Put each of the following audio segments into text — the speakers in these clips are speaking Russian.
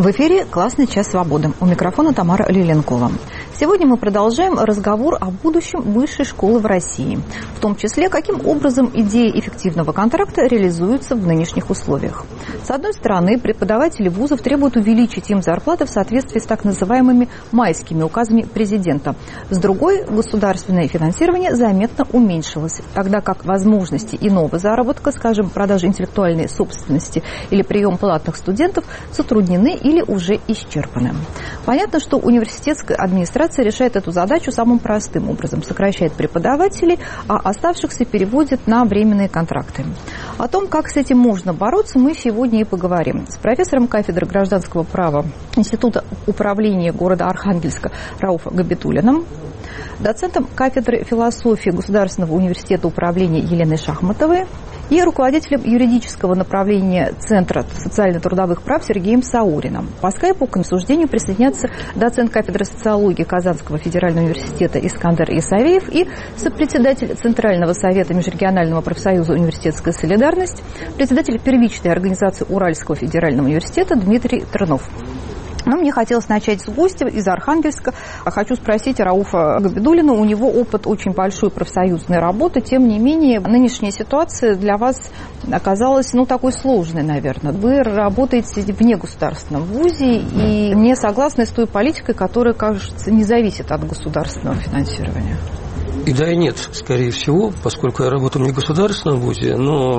В эфире «Классный час свободы». У микрофона Тамара Лиленкова. Сегодня мы продолжаем разговор о будущем высшей школы в России. В том числе, каким образом идея эффективного контракта реализуется в нынешних условиях. С одной стороны, преподаватели вузов требуют увеличить им зарплаты в соответствии с так называемыми майскими указами президента. С другой, государственное финансирование заметно уменьшилось, тогда как возможности иного заработка, скажем, продажи интеллектуальной собственности или прием платных студентов, затруднены или уже исчерпаны. Понятно, что университетская администрация решает эту задачу самым простым образом. Сокращает преподавателей, а оставшихся переводит на временные контракты. О том, как с этим можно бороться, мы сегодня и поговорим. С профессором кафедры гражданского права Института управления города Архангельска Рауфом Габидуллиным, доцентом кафедры философии Государственного университета управления Еленой Шахматовой и руководителем юридического направления Центра социально-трудовых прав Сергеем Сауриным. По скайпу к обсуждению присоединятся доцент кафедры социологии Казанского федерального университета Искандер Исавеев и сопредседатель Центрального совета Межрегионального профсоюза «Университетская солидарность», председатель первичной организации Уральского федерального университета Дмитрий Трунов. Но мне хотелось начать с гостя из Архангельска. Хочу спросить Рауфа Габидуллина. У него опыт очень большой профсоюзной работы. Тем не менее, нынешняя ситуация для вас оказалась, такой сложной, наверное. Вы работаете в негосударственном вузе и не согласны с той политикой, которая, кажется, не зависит от государственного финансирования. И да, и нет, скорее всего, поскольку я работаю в негосударственном вузе,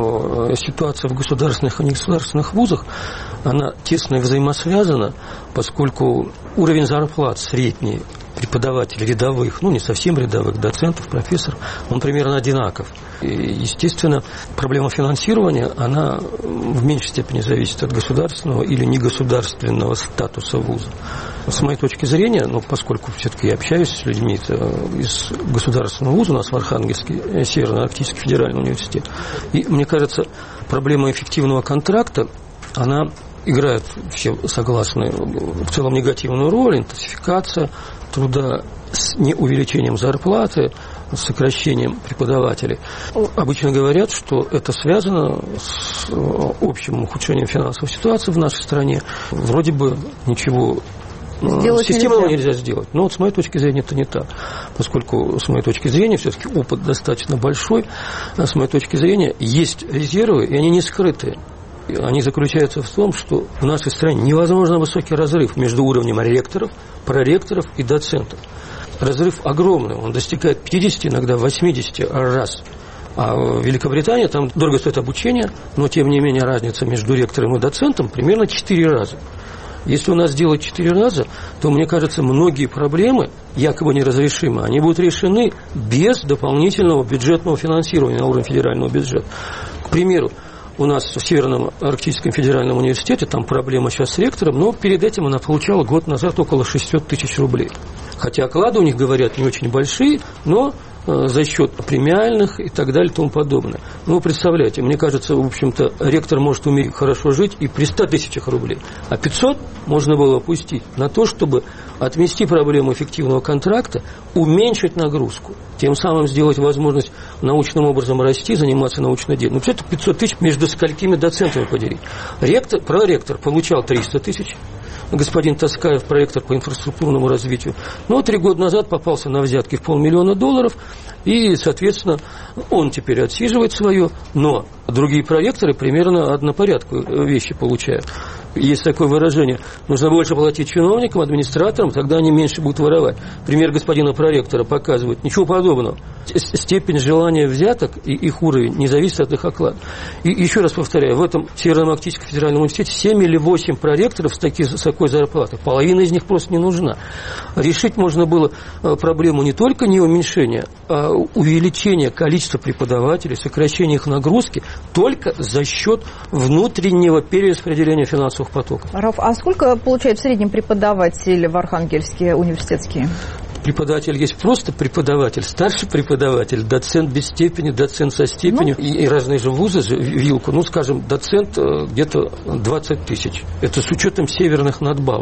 но ситуация в государственных и негосударственных вузах, она тесно взаимосвязана, поскольку уровень зарплат средний преподавателей рядовых, не совсем рядовых, доцентов, профессоров, он примерно одинаков. И, естественно, проблема финансирования, она в меньшей степени зависит от государственного или негосударственного статуса вуза. С моей точки зрения, поскольку все-таки я общаюсь с людьми из государственного вуза, у нас в Архангельске, Северно-Арктический федеральный университет, и мне кажется, проблема эффективного контракта, она играет, все согласны, в целом негативную роль, интенсификация труда с неувеличением зарплаты, с сокращением преподавателей. Обычно говорят, что это связано с общим ухудшением финансовой ситуации в нашей стране. Вроде бы ничего системного нельзя сделать. Но с моей точки зрения это не так. Поскольку, с моей точки зрения, все-таки опыт достаточно большой, с моей точки зрения, есть резервы, и они не скрытые. Они заключаются в том, что в нашей стране невозможно высокий разрыв между уровнем ректоров, проректоров и доцентов. Разрыв огромный, он достигает 50, иногда 80 раз. А в Великобритании там дорого стоит обучение, но тем не менее разница между ректором и доцентом примерно 4 раза. Если у нас делать 4 раза, то, мне кажется, многие проблемы, якобы неразрешимые, они будут решены без дополнительного бюджетного финансирования на уровне федерального бюджета. К примеру, у нас в Северном Арктическом федеральном университете там проблема сейчас с ректором, но перед этим она получала год назад около 600 тысяч рублей. Хотя оклады у них, говорят, не очень большие, но за счет премиальных и так далее и тому подобное. Вы представляете, мне кажется, в общем-то, ректор может уметь хорошо жить и при 100 тысячах рублей. А 500 можно было опустить на то, чтобы отмести проблему эффективного контракта, уменьшить нагрузку, тем самым сделать возможность научным образом расти, заниматься научной деятельностью. Это 500 тысяч между сколькими доцентами поделить. Проректор получал 300 тысяч. Господин Таскаев, проректор по инфраструктурному развитию. Но 3 года назад попался на взятки в $500 000, и, соответственно, он теперь отсиживает свое, но другие проректоры примерно однопорядковые вещи получают. Есть такое выражение: нужно больше платить чиновникам, администраторам, тогда они меньше будут воровать. Пример господина проректора показывает: ничего подобного. Степень желания взяток и их уровень не зависит от их окладов. И еще раз повторяю, в этом Северно-Арктическом федеральном университете 7 или 8 проректоров с такой зарплатой. Половина из них просто не нужна. Решить можно было проблему не только не уменьшения, а увеличения количества преподавателей, сокращения их нагрузки только за счет внутреннего перераспределения финансовых потоков. Раф, а сколько получает в среднем преподаватель в Архангельске университетские? Преподаватель есть просто преподаватель, старший преподаватель, доцент без степени, доцент со степенью, и разные же вузы, вилку, скажем, доцент где-то 20 тысяч. Это с учетом северных надбавок.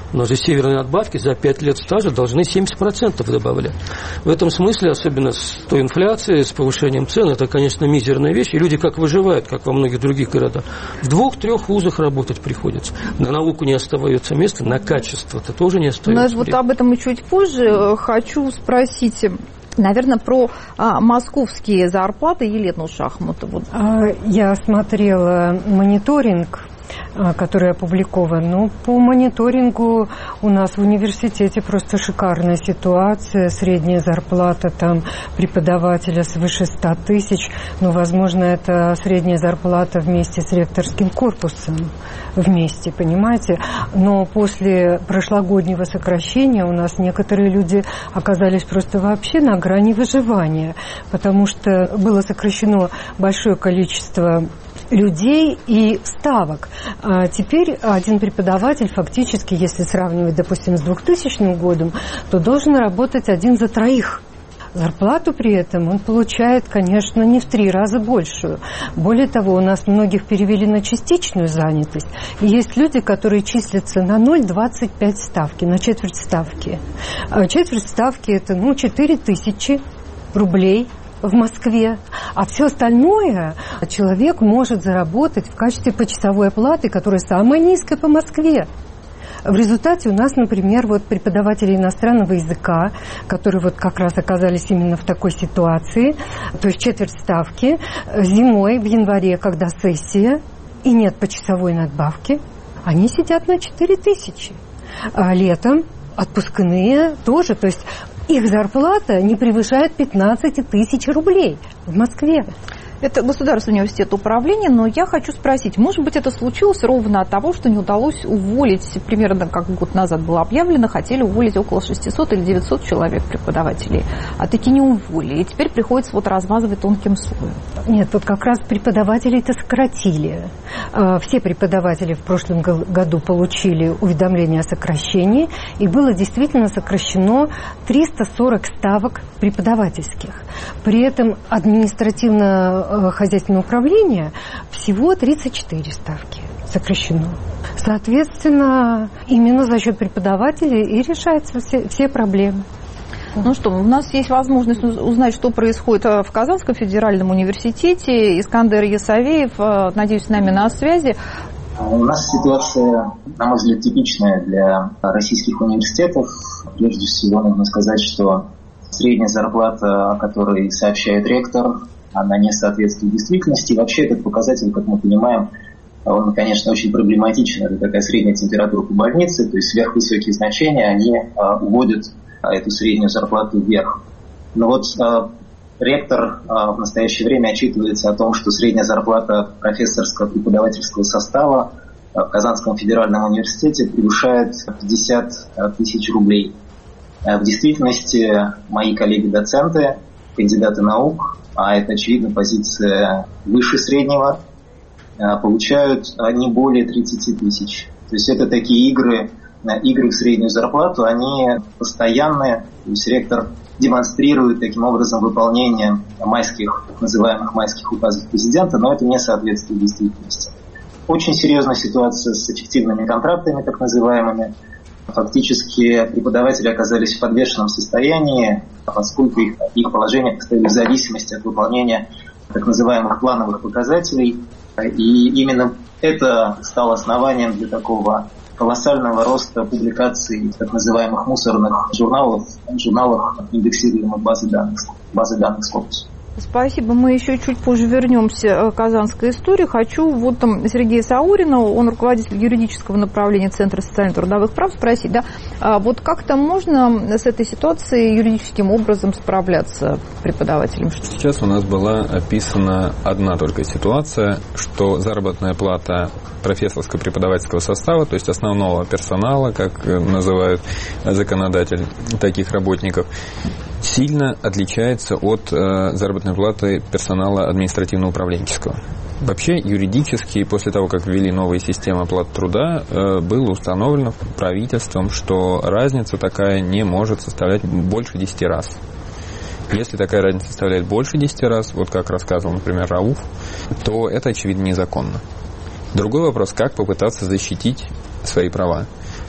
Но за северные надбавки за 5 лет стажа должны 70% добавлять. В этом смысле, особенно с той инфляцией, с повышением цен, это, конечно, мизерная вещь. И люди как выживают, как во многих других городах. В 2-3 вузах работать приходится. На науку не остается места, на качество-то тоже не остается. Но вот об этом и чуть позже. Хочу спросить, наверное, про московские зарплаты Елену Шахматову. Я смотрела мониторинг, который опубликован. Ну, по мониторингу у нас в университете просто шикарная ситуация. Средняя зарплата там преподавателя свыше 100 тысяч. Ну, возможно, это средняя зарплата вместе с ректорским корпусом. Вместе, понимаете? Но после прошлогоднего сокращения у нас некоторые люди оказались просто вообще на грани выживания, потому что было сокращено большое количество людей и ставок. Теперь один преподаватель фактически, если сравнивать, допустим, с 2000 годом, то должен работать 1 за 3. Зарплату при этом он получает, конечно, не в 3 раза большую. Более того, у нас многих перевели на частичную занятость. И есть люди, которые числятся на 0,25 ставки, на четверть ставки. Четверть ставки – это 4000 рублей в Москве, а все остальное человек может заработать в качестве почасовой оплаты, которая самая низкая по Москве. В результате у нас, например, вот преподаватели иностранного языка, которые вот как раз оказались именно в такой ситуации, то есть четверть ставки, зимой, в январе, когда сессия и нет почасовой надбавки, они сидят на 4000. А летом отпускные тоже, то есть их зарплата не превышает 15 тысяч рублей в Москве. Это Государственный университет управления, но я хочу спросить, может быть, это случилось ровно от того, что не удалось уволить, примерно как год назад было объявлено, хотели уволить около 600 или 900 человек преподавателей, а таки не уволили, и теперь приходится вот размазывать тонким слоем. Нет, вот как раз преподавателей-то сократили. Все преподаватели в прошлом году получили уведомление о сокращении, и было действительно сокращено 340 ставок преподавательских. При этом административно-хозяйственное управление всего 34 ставки сокращено. Соответственно, именно за счет преподавателей и решаются все проблемы. Ну что, у нас есть возможность узнать, что происходит в Казанском федеральном университете. Искандер Ясавеев, надеюсь, с нами на связи. У нас ситуация, на мой взгляд, типичная для российских университетов. Прежде всего, нужно сказать, что средняя зарплата, о которой сообщает ректор, она не соответствует действительности. Вообще этот показатель, как мы понимаем, он, конечно, очень проблематичен. Это такая средняя температура по больнице, то есть сверхвысокие значения, они уводят эту среднюю зарплату вверх. Но вот ректор в настоящее время отчитывается о том, что средняя зарплата профессорского преподавательского состава в Казанском федеральном университете превышает 50 тысяч рублей. В действительности мои коллеги-доценты, кандидаты наук, а это, очевидно, позиция выше среднего, получают не более 30 тысяч. То есть это такие игры в среднюю зарплату, они постоянные. То есть ректор демонстрирует таким образом выполнение так называемых майских указов президента, но это не соответствует действительности. Очень серьезная ситуация с эффективными контрактами, так называемыми. Фактически преподаватели оказались в подвешенном состоянии, поскольку их положение поставили в зависимости от выполнения так называемых плановых показателей. И именно это стало основанием для такого колоссального роста публикаций в так называемых мусорных журналах, индексируемых базы данных Scopus. Спасибо. Мы еще чуть позже вернемся к казанской истории. Хочу вот там Сергея Саурина, он руководитель юридического направления Центра социально-трудовых прав, спросить, да, вот как-то можно с этой ситуацией юридическим образом справляться преподавателям? Сейчас у нас была описана одна только ситуация, что заработная плата профессорского преподавательского состава, то есть основного персонала, как называют законодатель таких работников, сильно отличается от заработной платы персонала административно-управленческого. Вообще, юридически, после того, как ввели новые системы оплаты труда, было установлено правительством, что разница такая не может составлять больше 10 раз. Если такая разница составляет больше 10 раз, вот как рассказывал, например, Рауф, то это, очевидно, незаконно. Другой вопрос, как попытаться защитить свои права.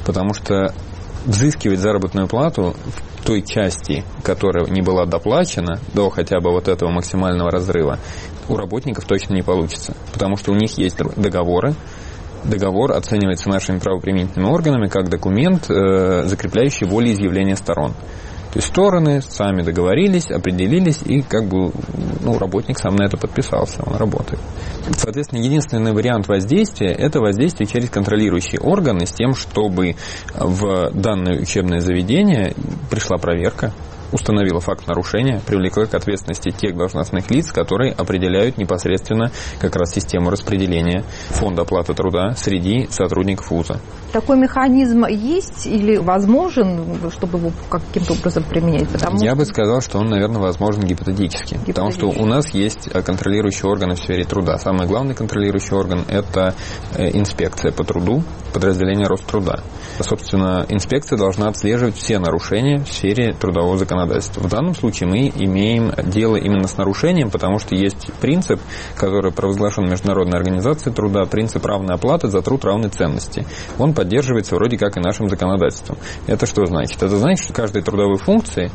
потому что взыскивать заработную плату в той части, которая не была доплачена до хотя бы вот этого максимального разрыва, у работников точно не получится, потому что у них есть договоры. Договор оценивается нашими правоприменительными органами как документ, закрепляющий волеизъявление сторон. То есть стороны сами договорились, определились, и работник сам на это подписался, он работает. Соответственно, единственный вариант воздействия – это воздействие через контролирующие органы с тем, чтобы в данное учебное заведение пришла проверка, установила факт нарушения, привлекла к ответственности тех должностных лиц, которые определяют непосредственно как раз систему распределения фонда оплаты труда среди сотрудников вуза. Такой механизм есть или возможен, чтобы его каким-то образом применять? Я бы сказал, что он, наверное, возможен гипотетически. Потому что у нас есть контролирующие органы в сфере труда. Самый главный контролирующий орган – это инспекция по труду, подразделение Роструда. Собственно, инспекция должна отслеживать все нарушения в сфере трудового законодательства. В данном случае мы имеем дело именно с нарушением, потому что есть принцип, который провозглашен Международной организацией труда, принцип равной оплаты за труд равной ценности. Он поддерживается вроде как и нашим законодательством. Это что значит? Это значит, что каждой трудовой функции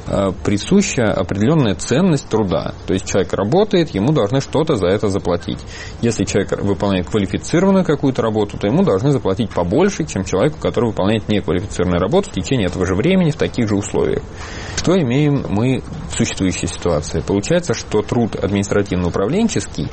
присуща определенная ценность труда. То есть человек работает, ему должны что-то за это заплатить. Если человек выполняет квалифицированную какую-то работу, то ему должны заплатить побольше, чем человеку, который выполняет неквалифицированную работу в течение этого же времени в таких же условиях. Что имеем мы в существующей ситуации? Получается, что труд административно-управленческий,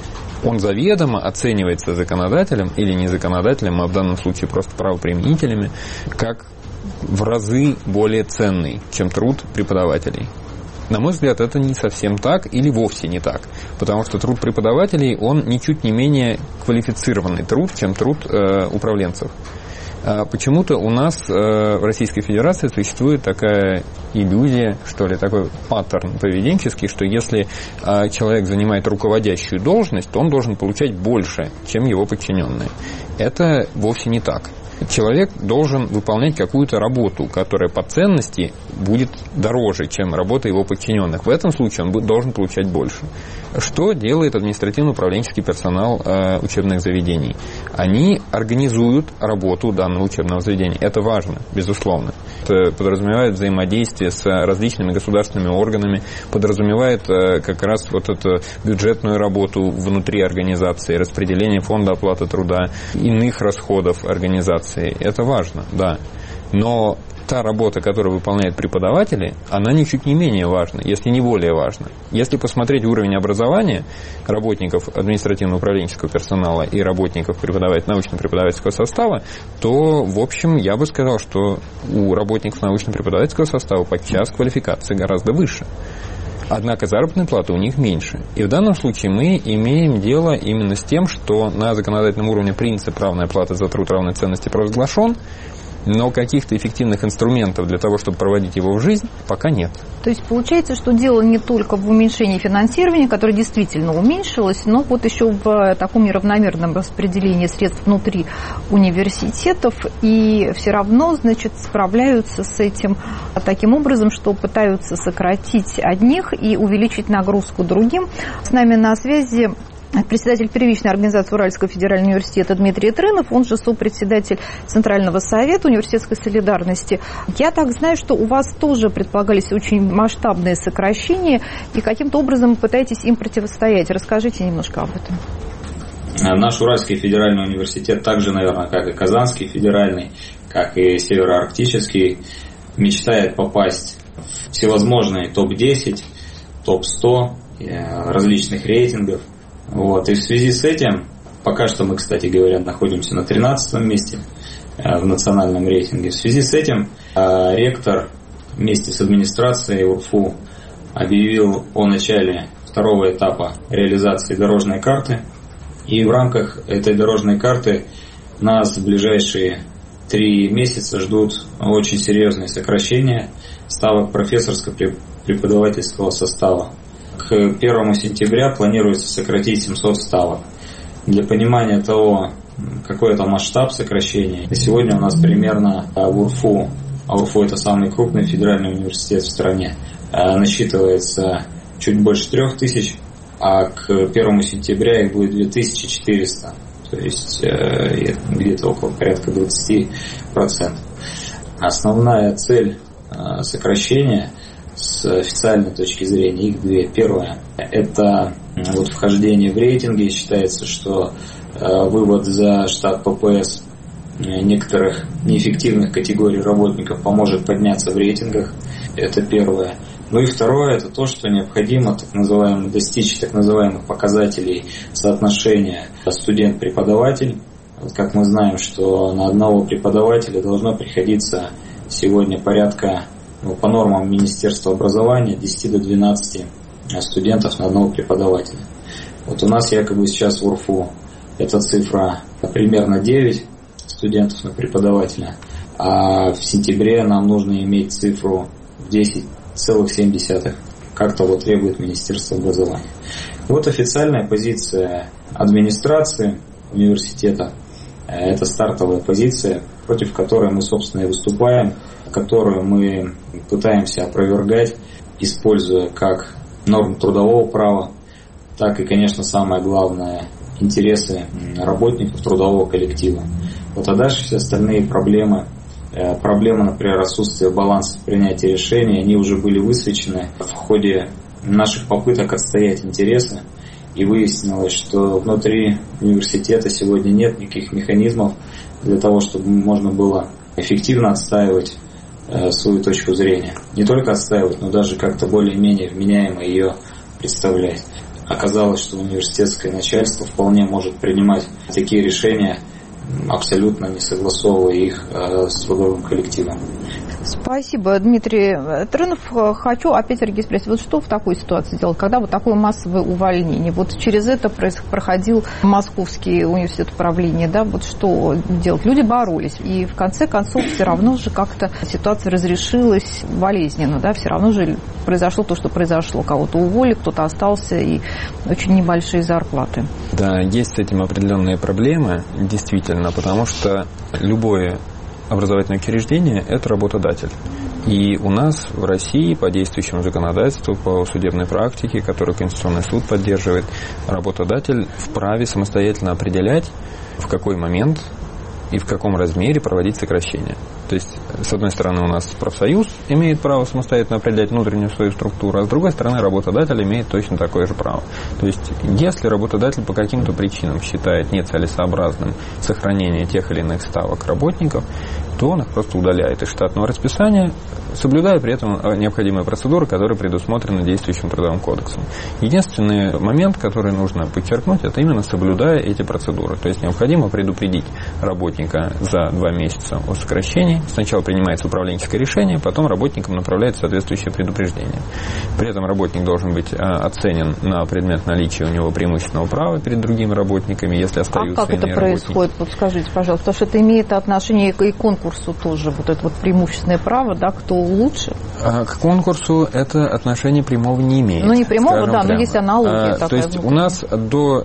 он заведомо оценивается законодателем или не законодателем, а в данном случае просто правоприменителями, как в разы более ценный, чем труд преподавателей. На мой взгляд, это не совсем так или вовсе не так, потому что труд преподавателей, он ничуть не менее квалифицированный труд, чем труд управленцев. Почему-то у нас в Российской Федерации существует такая иллюзия, что ли, такой паттерн поведенческий, что если человек занимает руководящую должность, то он должен получать больше, чем его подчиненные. Это вовсе не так. Человек должен выполнять какую-то работу, которая по ценности будет дороже, чем работа его подчиненных. В этом случае он должен получать больше. Что делает административно-управленческий персонал учебных заведений? Они организуют работу данного учебного заведения. Это важно, безусловно. Это подразумевает взаимодействие с различными государственными органами, подразумевает как раз вот эту бюджетную работу внутри организации, распределение фонда оплаты труда, иных расходов организации. Это важно, да. Но та работа, которую выполняют преподаватели, она ничуть не менее важна, если не более важна. Если посмотреть уровень образования работников административно-управленческого персонала и работников научно-преподавательского состава, то, в общем, я бы сказал, что у работников научно-преподавательского состава подчас квалификация гораздо выше. Однако заработная плата у них меньше. И в данном случае мы имеем дело именно с тем, что на законодательном уровне принцип равной оплаты за труд равной ценности провозглашен, но каких-то эффективных инструментов для того, чтобы проводить его в жизнь, пока нет. То есть получается, что дело не только в уменьшении финансирования, которое действительно уменьшилось, но вот еще в таком неравномерном распределении средств внутри университетов, и все равно, значит, справляются с этим таким образом, что пытаются сократить одних и увеличить нагрузку другим. С нами на связи председатель первичной организации Уральского федерального университета Дмитрий Трынов, он же сопредседатель Центрального совета университетской солидарности. Я так знаю, что у вас тоже предполагались очень масштабные сокращения, и каким-то образом вы пытаетесь им противостоять. Расскажите немножко об этом. Наш Уральский федеральный университет, так же, наверное, как и Казанский федеральный, как и Североарктический, мечтает попасть в всевозможные топ-10, топ-100 различных рейтингов. Вот. И в связи с этим, пока что мы, кстати говоря, находимся на 13 месте в национальном рейтинге. В связи с этим ректор вместе с администрацией УрФУ объявил о начале второго этапа реализации дорожной карты. И в рамках этой дорожной карты нас в ближайшие 3 месяца ждут очень серьезные сокращения ставок профессорско-преподавательского состава. К 1 сентября планируется сократить 700 ставок. Для понимания того, какой это масштаб сокращения, сегодня у нас примерно в УрФУ, а УрФУ это самый крупный федеральный университет в стране, насчитывается чуть больше 3000, а к 1 сентября их будет 2400. То то есть где-то около порядка 20%. Основная цель сокращения с официальной точки зрения их две. Первое – это вхождение в рейтинги. Считается, что вывод за штат ППС некоторых неэффективных категорий работников поможет подняться в рейтингах. Это первое. И второе – это то, что необходимо достичь так называемых показателей соотношения студент-преподаватель. Как мы знаем, что на одного преподавателя должно приходиться сегодня порядка, по нормам Министерства образования, 10 до 12 студентов на одного преподавателя. У нас якобы сейчас в УРФУ эта цифра примерно 9 студентов на преподавателя, а в сентябре нам нужно иметь цифру в 10,7, как того требует Министерство образования. Официальная позиция администрации университета – это стартовая позиция, против которой мы, собственно, и выступаем, которую мы пытаемся опровергать, используя как нормы трудового права, так и, конечно, самое главное, интересы работников трудового коллектива. А дальше все остальные проблемы, например, отсутствие баланса принятия решений, они уже были высвечены в ходе наших попыток отстоять интересы, и выяснилось, что внутри университета сегодня нет никаких механизмов для того, чтобы можно было эффективно отстаивать свою точку зрения. Не только отстаивать, но даже как-то более-менее вменяемо ее представлять. Оказалось, что университетское начальство вполне может принимать такие решения, абсолютно не согласовывая их с трудовым коллективом. Спасибо, Дмитрий Трынов. Хочу опять, Сергей, спросить, что в такой ситуации делать, когда такое массовое увольнение? Через это проходил Московский университет управления, что делать? Люди боролись, и в конце концов все равно же как-то ситуация разрешилась болезненно, все равно же произошло то, что произошло. Кого-то уволили, кто-то остался, и очень небольшие зарплаты. Да, есть с этим определенные проблемы, действительно, потому что любое образовательное учреждение – это работодатель. И у нас в России по действующему законодательству, по судебной практике, которую Конституционный суд поддерживает, работодатель вправе самостоятельно определять, в какой момент и в каком размере проводить сокращение. То есть, с одной стороны, у нас профсоюз имеет право самостоятельно определять внутреннюю свою структуру, а с другой стороны, работодатель имеет точно такое же право. То есть, если работодатель по каким-то причинам считает нецелесообразным сохранение тех или иных ставок работников, то он их просто удаляет из штатного расписания, соблюдая при этом необходимые процедуры, которые предусмотрены действующим трудовым кодексом. Единственный момент, который нужно подчеркнуть, это именно соблюдая эти процедуры. То есть необходимо предупредить работника за 2 месяца о сокращении. Сначала принимается управленческое решение, потом работникам направляется соответствующее предупреждение. При этом работник должен быть оценен на предмет наличия у него преимущественного права перед другими работниками, если остаются иные работники. А как это происходит? Скажите, пожалуйста, потому что это имеет отношение и к конкурсу тоже, это преимущественное право, кто лучше? К конкурсу это отношение прямого не имеет. Не прямого, но есть аналогия. То есть у нас до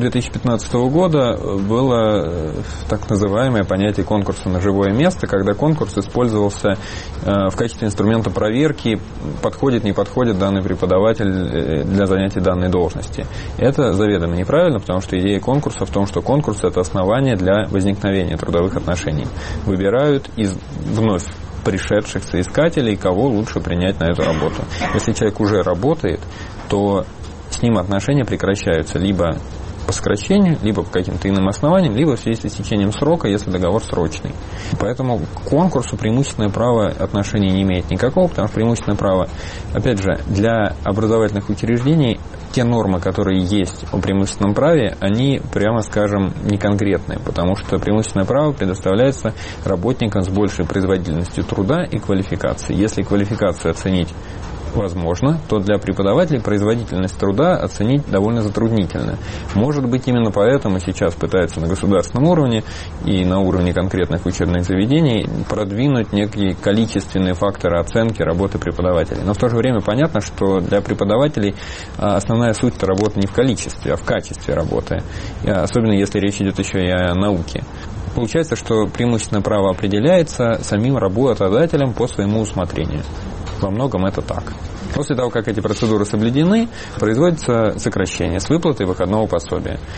2015 года было так называемое понятие конкурса на живое место, когда конкурс использовался в качестве инструмента проверки, подходит, не подходит данный преподаватель для занятия данной должности. Это заведомо неправильно, потому что идея конкурса в том, что конкурс – это основание для возникновения трудовых отношений. Выбирают из вновь пришедших соискателей, кого лучше принять на эту работу. Если человек уже работает, то с ним отношения прекращаются либо по сокращению, либо по каким-то иным основаниям, либо в связи с истечением срока, если договор срочный. Поэтому к конкурсу преимущественное право отношений не имеет никакого, потому что преимущественное право, опять же, для образовательных учреждений те нормы, которые есть о преимущественном праве, они, прямо скажем, не конкретные, потому что преимущественное право предоставляется работникам с большей производительностью труда и квалификации. Если квалификацию оценить возможно, то для преподавателей производительность труда оценить довольно затруднительно. Может быть, именно поэтому сейчас пытаются на государственном уровне и на уровне конкретных учебных заведений продвинуть некие количественные факторы оценки работы преподавателей. Но в то же время понятно, что для преподавателей основная суть работы не в количестве, а в качестве работы. Особенно если речь идет еще и о науке. Получается, что преимущественное право определяется самим работодателем по своему усмотрению. Во многом это так. После того, как эти процедуры соблюдены, производится сокращение с выплатой выходного пособия.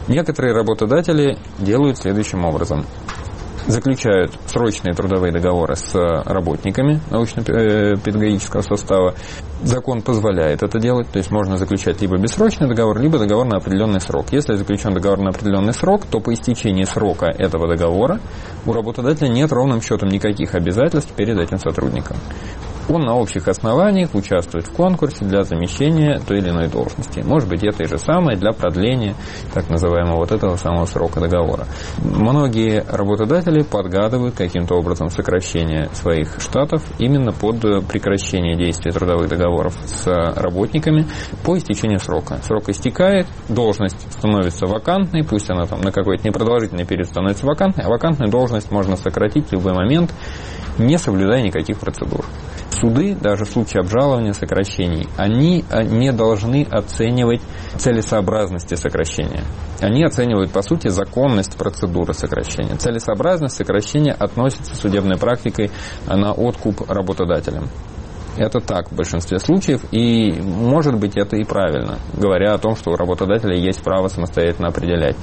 Некоторые работодатели делают следующим образом. Заключают срочные трудовые договоры с работниками научно-педагогического состава. Закон позволяет это делать, то есть можно заключать либо бессрочный договор, либо договор на определенный срок. Если заключен договор на определенный срок, то по истечении срока этого договора у работодателя нет ровным счетом никаких обязательств перед этим сотрудником. Он на общих основаниях участвует в конкурсе для замещения той или иной должности. Может быть, это и же самое для продления так называемого вот этого самого срока договора. Многие работодатели подгадывают каким-то образом сокращение своих штатов именно под прекращение действия трудовых договоров с работниками по истечению срока. Срок истекает, должность становится вакантной, пусть она там на какой-то непродолжительный период становится вакантной, а вакантную должность можно сократить в любой момент, не соблюдая никаких процедур. Суды, даже в случае обжалования сокращений, они не должны оценивать целесообразности сокращения. Они оценивают, по сути, законность процедуры сокращения. Целесообразность сокращения относится судебной практикой на откуп работодателям. Это так в большинстве случаев, и может быть это и правильно, говоря о том, что у работодателя есть право самостоятельно определять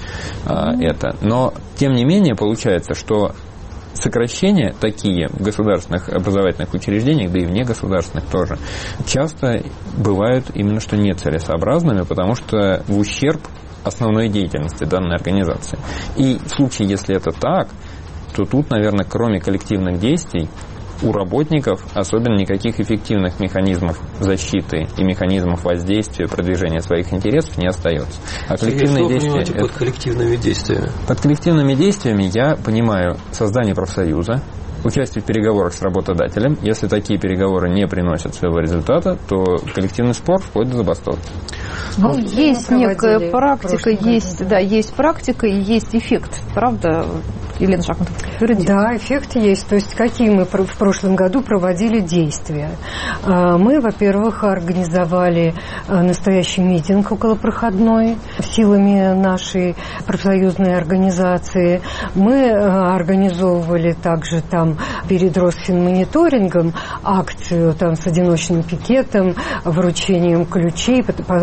это. Но, тем не менее, получается, что сокращения такие в государственных образовательных учреждениях, да и в негосударственных тоже, часто бывают именно что нецелесообразными, потому что в ущерб основной деятельности данной организации. И в случае, если это так, то тут, наверное, кроме коллективных действий, у работников особенно никаких эффективных механизмов защиты и механизмов воздействия, продвижения своих интересов не остается. А коллективные действия... Под коллективными действиями? Под коллективными действиями я понимаю создание профсоюза, участие в переговорах с работодателем. Если такие переговоры не приносят своего результата, то коллективный спор вплоть до забастовки. Ну, есть некая практика, есть практика и есть эффект, правда, Елена Шахматова? Да, эффект есть. То есть какие мы в прошлом году проводили действия? Мы, во-первых, организовали настоящий митинг околопроходной силами нашей профсоюзной организации. Мы организовывали также там перед Росфинмониторингом акцию там с одиночным пикетом, вручением ключей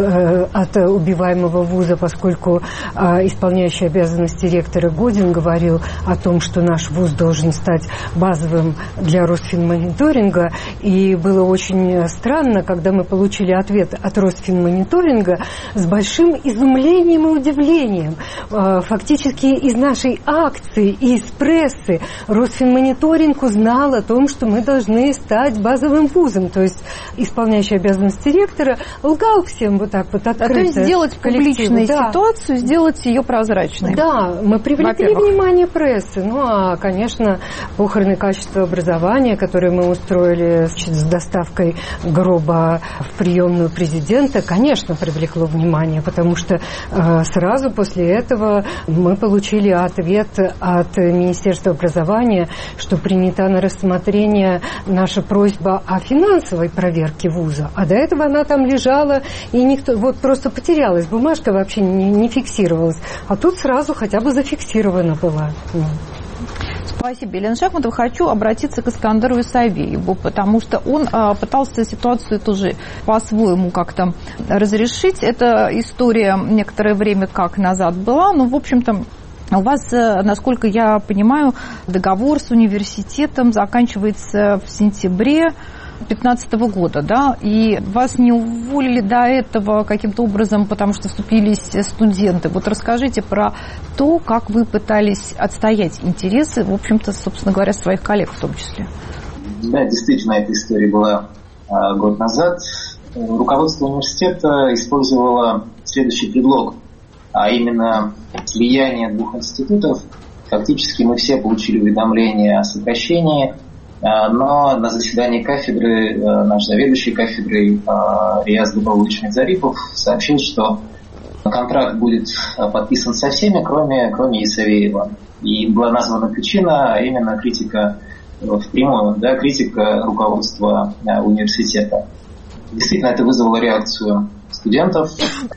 от убиваемого вуза, поскольку исполняющий обязанности ректора Годин говорил о том, что наш вуз должен стать базовым для Росфинмониторинга. И было очень странно, когда мы получили ответ от Росфинмониторинга с большим изумлением и удивлением. Фактически из нашей акции, из прессы Росфинмониторинг узнал о том, что мы должны стать базовым вузом. То есть исполняющий обязанности ректора лгал всем вот так вот открыто. То есть сделать публичную ситуацию, сделать ее прозрачной. Да, мы привлекли внимание прессы. Ну, а, конечно, похороны качества образования, которые мы устроили с доставкой гроба в приемную президента, конечно, привлекло внимание, потому что сразу после этого мы получили ответ от Министерства образования, что принята на рассмотрение наша просьба о финансовой проверке вуза. А до этого она там лежала, и никто, вот просто потерялась, бумажка вообще не фиксировалась. А тут сразу хотя бы зафиксирована была. Спасибо, Елена Шахматова. Хочу обратиться к Искандеру Исавееву, потому что он пытался ситуацию тоже по-своему как-то разрешить. Эта история некоторое время как назад была, но, в общем-то, у вас, насколько я понимаю, договор с университетом заканчивается в сентябре 2015 года, да, и вас не уволили до этого каким-то образом, потому что вступились студенты. Вот расскажите про то, как вы пытались отстоять интересы, в общем-то, собственно говоря, своих коллег в том числе. Да, действительно, эта история была год назад. Руководство университета использовало следующий предлог, а именно слияние двух институтов. Фактически мы все получили уведомление о сокращении, но на заседании кафедры наш заведующий кафедрой Рияз Дубович Медзарипов сообщил, что контракт будет подписан со всеми, кроме Исавеева. И была названа причина, а именно критика впрямую, да, критика руководства университета. Действительно, это вызвало реакцию студентов,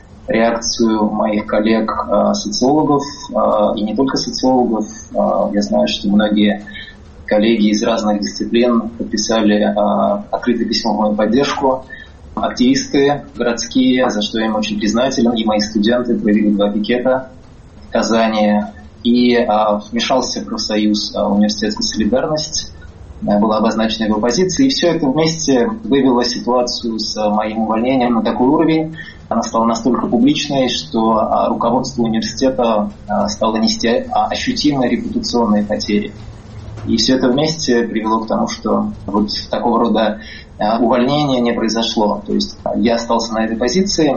реакцию моих коллег-социологов, и не только социологов. Я знаю, что многие коллеги из разных дисциплин подписали открытое письмо в мою поддержку. Активисты городские, за что я им очень признателен, и мои студенты провели 2 пикета Казани, и вмешался профсоюз «Университетская солидарность», была обозначена его позиция, и все это вместе вывело ситуацию с моим увольнением на такой уровень. Она стала настолько публичной, что руководство университета стало нести ощутимые репутационные потери. И все это вместе привело к тому, что вот такого рода увольнение не произошло. То есть я остался на этой позиции,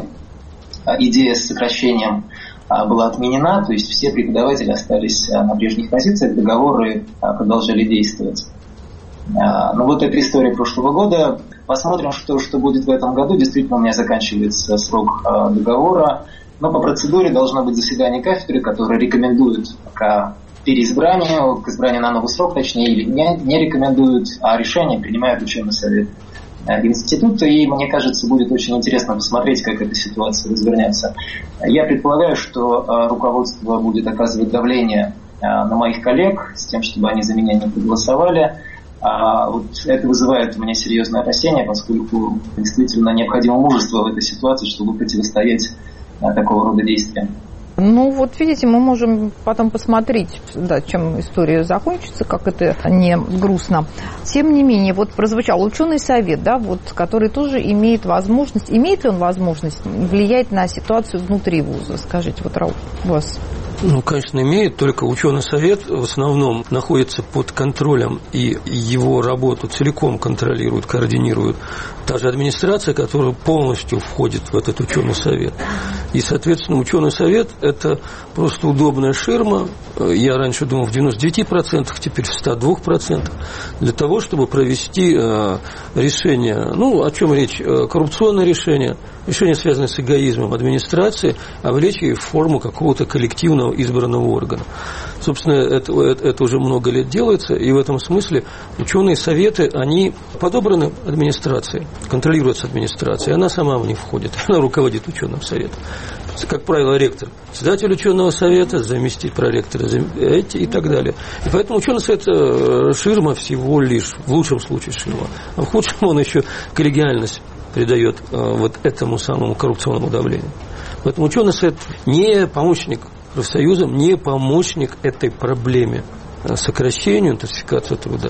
идея с сокращением была отменена, то есть все преподаватели остались на прежних позициях, договоры продолжали действовать. Ну вот эта история прошлого года. Посмотрим, что будет в этом году. Действительно, у меня заканчивается срок договора, но по процедуре должно быть заседание кафедры, которое рекомендует к переизбранию, к избранию на новый срок, точнее, или не рекомендуют, а решение принимает ученый совет института, и мне кажется, будет очень интересно посмотреть, как эта ситуация развернется. Я предполагаю, что руководство будет оказывать давление на моих коллег с тем, чтобы они за меня не проголосовали. Вот это вызывает у меня серьезные опасения, поскольку действительно необходимо мужество в этой ситуации, чтобы противостоять такого рода действиям. Ну, вот видите, мы можем потом посмотреть, да, чем история закончится, как это не грустно. Тем не менее, вот прозвучал ученый совет, да, вот, который тоже имеет возможность, имеет ли он возможность влиять на ситуацию внутри вуза? Скажите, вот, Рауль, у вас... Ну, конечно, имеет, только ученый совет в основном находится под контролем, и его работу целиком контролирует, координирует та же администрация, которая полностью входит в этот ученый совет. И, соответственно, ученый совет – это просто удобная ширма, я раньше думал в 99%, теперь в 102%, для того, чтобы провести решение, ну, о чем речь, коррупционное решение, связанное с эгоизмом администрации, облечь ее в форму какого-то коллективного избранного органа. Собственно, это уже много лет делается, и в этом смысле ученые советы, они подобраны администрацией, контролируются администрацией, она сама в них входит, она руководит ученым советом. Как правило, ректор, председатель ученого совета, заместитель проректора и так далее. И поэтому ученый совет ширма всего лишь, в лучшем случае ширма, а в худшем он еще коллегиальность придает вот этому самому коррупционному давлению. Поэтому ученый совет не помощник профсоюзам, не помощник этой проблеме сокращению, интенсификации труда.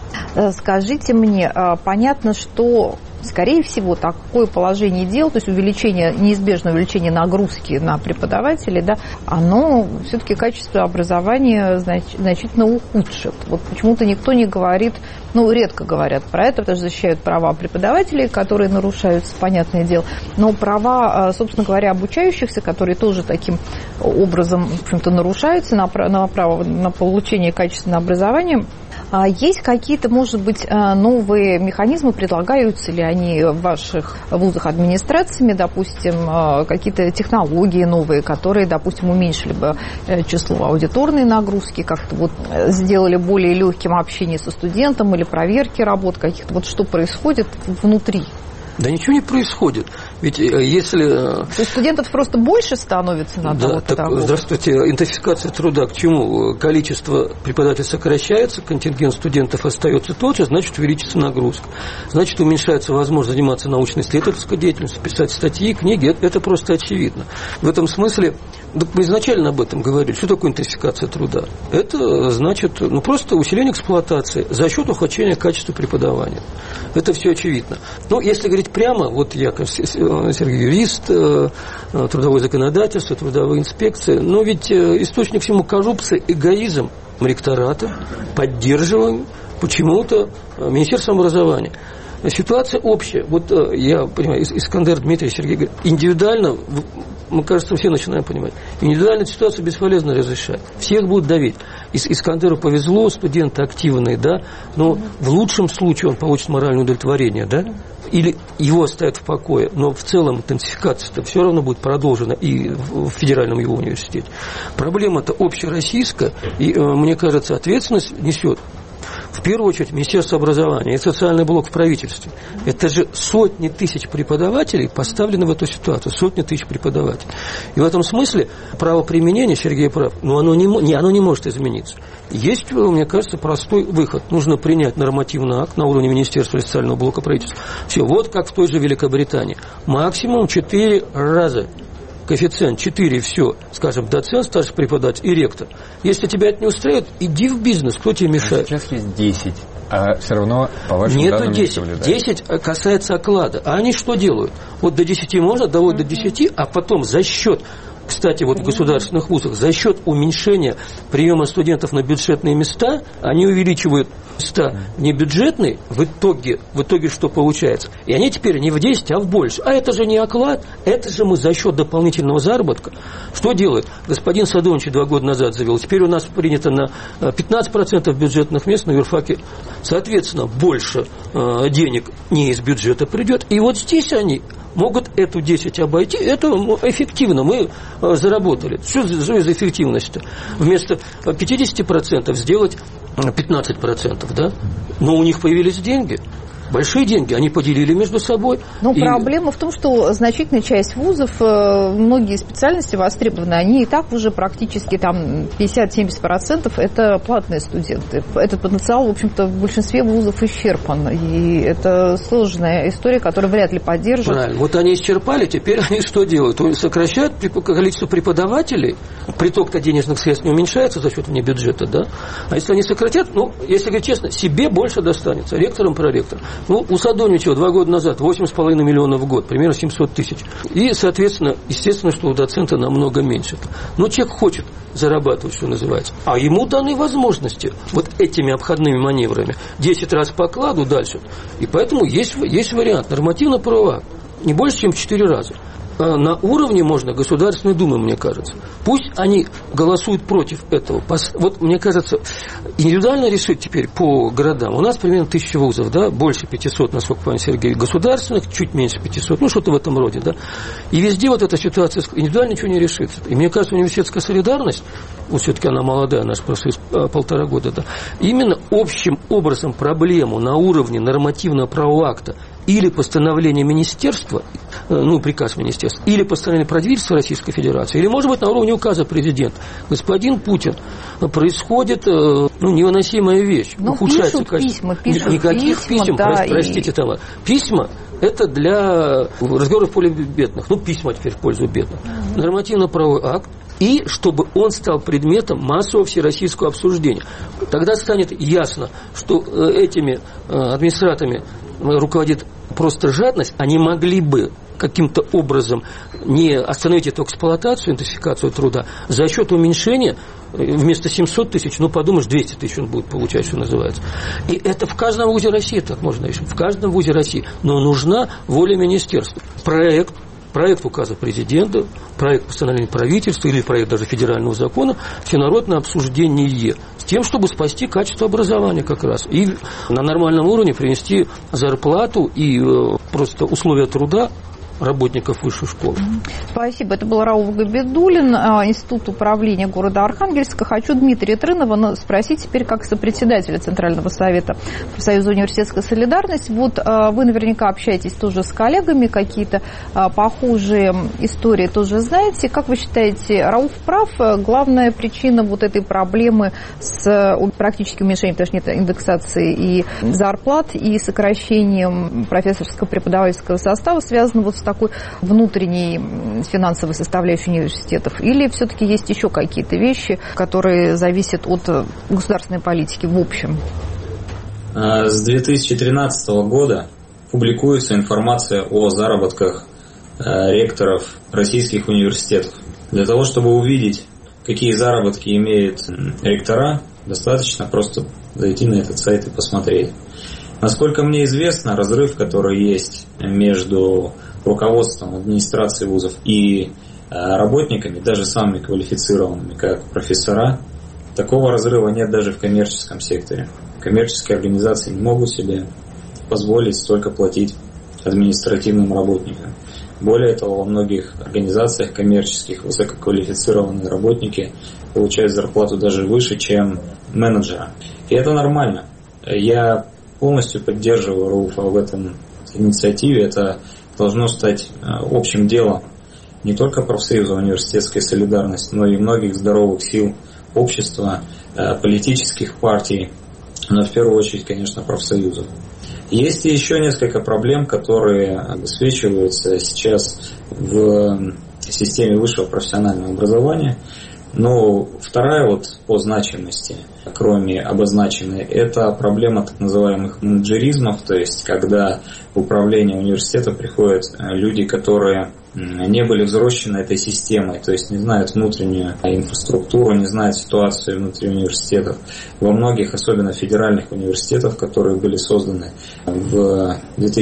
Скажите мне, понятно, что, скорее всего, такое положение дел, то есть неизбежное увеличение нагрузки на преподавателей, да, оно все-таки качество образования значительно ухудшит. Вот почему-то никто не говорит, ну, редко говорят про это, потому что защищают права преподавателей, которые нарушаются, понятное дело, но права, собственно говоря, обучающихся, которые тоже таким образом, в общем-то, нарушаются на право на получение качественного образования. Есть какие-то, может быть, новые механизмы, предлагаются ли они в ваших вузах администрациями, допустим, какие-то технологии новые, которые, допустим, уменьшили бы число аудиторной нагрузки, как-то вот сделали более легким общение со студентом или проверки работ каких-то, вот что происходит внутри? Да ничего не происходит. Ведь если... То есть студентов просто больше становится на да, здравствуйте, интенсификация труда к чему? Количество преподавателей сокращается, контингент студентов остается тот же, значит, увеличится нагрузка. Значит, уменьшается возможность заниматься научно-исследовательской деятельностью, писать статьи, книги. Это просто очевидно. В этом смысле, мы изначально об этом говорили. Что такое интенсификация труда? Это значит, просто усиление эксплуатации за счет ухудшения качества преподавания. Это все очевидно. Но если говорить прямо, вот я, как Сергей, юрист, трудовое законодательство, трудовая инспекция, но ведь источник всему коррупции, эгоизм ректората, поддерживаем почему-то Министерством образования. Ситуация общая. Вот я понимаю, Искандер Дмитрий, Сергей говорит, индивидуально, мы, кажется, все начинаем понимать, индивидуальную ситуацию бесполезно разрешать. Всех будут давить. Искандеру повезло, студент активный, да, но в лучшем случае он получит моральное удовлетворение, да, или его оставят в покое, но в целом интенсификация-то все равно будет продолжена и в федеральном его университете. Проблема-то общероссийская, и, мне кажется, ответственность несет в первую очередь Министерство образования и социальный блок в правительстве. Это же сотни тысяч преподавателей поставлены в эту ситуацию, сотни тысяч преподавателей. И в этом смысле правоприменение, Сергей прав, но оно не может измениться. Есть, мне кажется, простой выход. Нужно принять нормативный акт на уровне Министерства и социального блока правительства. Все, вот как в той же Великобритании. Максимум 4 раза коэффициент 4, все, скажем, доцент, старший преподаватель и ректор. Если тебя это не устраивает, иди в бизнес, кто тебе мешает? Сейчас есть 10, а все равно по вашим данным не соблюдают. 10 касается оклада. А они что делают? Вот до 10 можно, доводят до 10, а потом за счет, кстати, вот в государственных вузах, за счет уменьшения приема студентов на бюджетные места, они увеличивают места небюджетные, в итоге что получается? И они теперь не в 10, а в больше. А это же не оклад, это же мы за счет дополнительного заработка. Что делает? Господин Садовничий 2 года назад завел, теперь у нас принято на 15% бюджетных мест на юрфаке, соответственно, больше денег не из бюджета придет. И вот здесь они могут эту 10 обойти, это эффективно, мы заработали. Что за эффективность-то? Вместо 50% сделать 15%, да? Но у них появились деньги. Большие деньги, они поделили между собой. Но проблема в том, что значительная часть вузов, многие специальности востребованы, они и так уже практически там 50-70% это платные студенты. Этот потенциал, в общем-то, в большинстве вузов исчерпан. И это сложная история, которая вряд ли поддержит. Правильно. Вот они исчерпали, теперь они что делают? Сокращают количество преподавателей, приток-то денежных средств не уменьшается за счет внебюджета, да? А если они сократят, если говорить честно, себе больше достанется, ректорам, проректорам. У Садовничева 2 года назад 8,5 миллионов в год, примерно 700 тысяч. И, соответственно, естественно, что у доцента намного меньше. Но человек хочет зарабатывать, что называется. А ему даны возможности вот этими обходными маневрами 10 раз по окладу дальше. И поэтому есть вариант. Нормативно-правовой акт. Не больше, чем 4 раза. На уровне можно Государственной Думы, мне кажется. Пусть они голосуют против этого. Вот, мне кажется, индивидуально решить теперь по городам. У нас примерно 1000 вузов, да, больше 500, насколько помню, Сергей, государственных, чуть меньше 500, что-то в этом роде, да. И везде вот эта ситуация, индивидуально ничего не решится. И мне кажется, университетская солидарность, вот все-таки она молодая, она же просто 1,5 года, да, именно общим образом проблему на уровне нормативно-правового акта или постановление министерства, приказ министерства, или постановление правительства Российской Федерации, или, может быть, на уровне указа президента. Господин Путин, происходит невыносимая вещь. Ухудшается качество. Никаких писем, да, простите, товар. Письма – это для разговоров в поле бедных. Письма теперь в пользу бедных. Нормативно-правовой акт. И чтобы он стал предметом массового всероссийского обсуждения. Тогда станет ясно, что этими администраторами руководит просто жадность, они могли бы каким-то образом не остановить эту эксплуатацию, интенсификацию труда за счет уменьшения вместо 700 тысяч, подумаешь, 200 тысяч он будет получать, что называется. И это в каждом вузе России так можно решить, в каждом вузе России. Но нужна воля министерства. Проект указа президента, проект постановления правительства или проект даже федерального закона, всенародное обсуждение с тем, чтобы спасти качество образования как раз. И на нормальном уровне принести зарплату и просто условия труда работников высшей школы. Спасибо. Это был Рауф Габидуллин, Институт управления города Архангельска. Хочу Дмитрия Трынова спросить теперь как сопредседателя Центрального совета профсоюза «Университетская солидарность». Вот вы наверняка общаетесь тоже с коллегами, какие-то похожие истории тоже знаете. Как вы считаете, Рауф прав? Главная причина вот этой проблемы с практически уменьшением, потому что нет индексации и зарплат, и сокращением профессорского преподавательского состава связана вот с такой внутренней финансовой составляющей университетов? Или все-таки есть еще какие-то вещи, которые зависят от государственной политики в общем? С 2013 года публикуется информация о заработках ректоров российских университетов. Для того, чтобы увидеть, какие заработки имеют ректора, достаточно просто зайти на этот сайт и посмотреть. Насколько мне известно, разрыв, который есть между руководством администрации вузов и работниками, даже самыми квалифицированными, как профессора, такого разрыва нет даже в коммерческом секторе. Коммерческие организации не могут себе позволить столько платить административным работникам. Более того, во многих организациях коммерческих высококвалифицированные работники получают зарплату даже выше, чем менеджера. И это нормально. Я полностью поддерживаю Рауфа в этом инициативе. Это должно стать общим делом не только профсоюза «Университетская солидарность», но и многих здоровых сил общества, политических партий, но в первую очередь, конечно, профсоюзов. Есть еще несколько проблем, которые высвечиваются сейчас в системе высшего профессионального образования. Но вторая вот по значимости, кроме обозначенной, это проблема так называемых менеджеризмов, то есть когда в управление университета приходят люди, которые не были взрослены этой системой, то есть не знают внутреннюю инфраструктуру, не знают ситуацию внутри университетов. Во многих, особенно федеральных университетах, которые были созданы в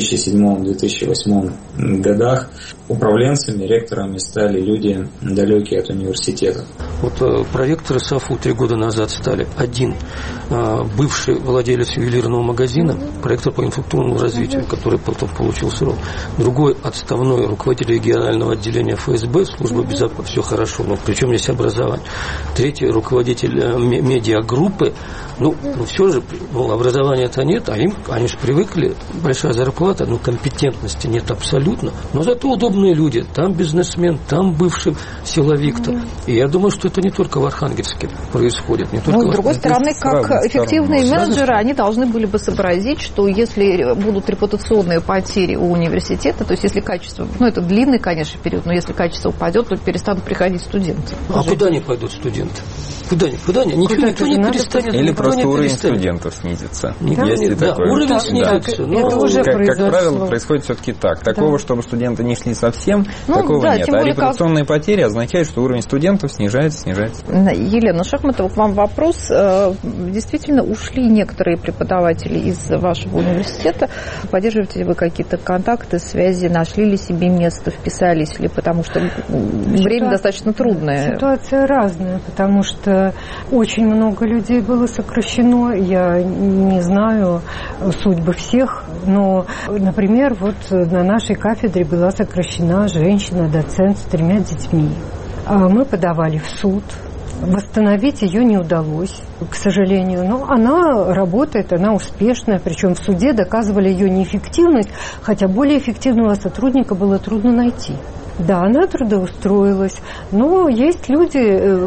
2007-2008 годах, управленцами, ректорами стали люди далекие от университетов. Вот проректоры САФУ 3 года назад стали. Один бывший владелец ювелирного магазина, проректор по инфраструктурному развитию, который потом получил срок. Другой отставной руководитель регионального отделения ФСБ, служба безопасности, все хорошо, но причем есть образование. Третий руководитель медиагруппы. Ну все же, образования-то нет, а они же привыкли, большая зарплата, компетентности нет абсолютно. Но зато удобные люди, там бизнесмен, там бывший силовик-то. И я думаю, что это не только в Архангельске происходит. Не только с другой стороны, как эффективные менеджеры, они должны были бы сообразить, что если будут репутационные потери у университета, то есть если качество, это длинный, конечно, период, но если качество упадет, то перестанут приходить студенты. А куда не пойдут студенты? Куда никто не перестанет. Или просто уровень студентов снизится. Уровень снизится. Это уже как правило, происходит все-таки так. Такого, чтобы студенты не шли совсем, такого нет. А репутационные потери означают, что уровень студентов снижается. Елена Шахматова, к вам вопрос. Действительно, ушли некоторые преподаватели из вашего университета. Поддерживаете ли вы какие-то контакты, связи, нашли ли себе место, вписались ли? Потому что время достаточно трудное. Ситуация разная, потому что очень много людей было сокращено. Я не знаю судьбы всех, но, например, вот на нашей кафедре была сокращена женщина-доцент с 3 детьми. Мы подавали в суд. Восстановить ее не удалось, к сожалению. Но она работает, она успешная. Причем в суде доказывали ее неэффективность, хотя более эффективного сотрудника было трудно найти. Да, она трудоустроилась, но есть люди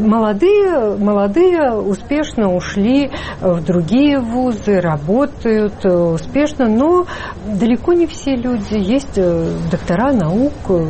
молодые, успешно ушли в другие вузы, работают успешно, но далеко не все люди. Есть доктора наук,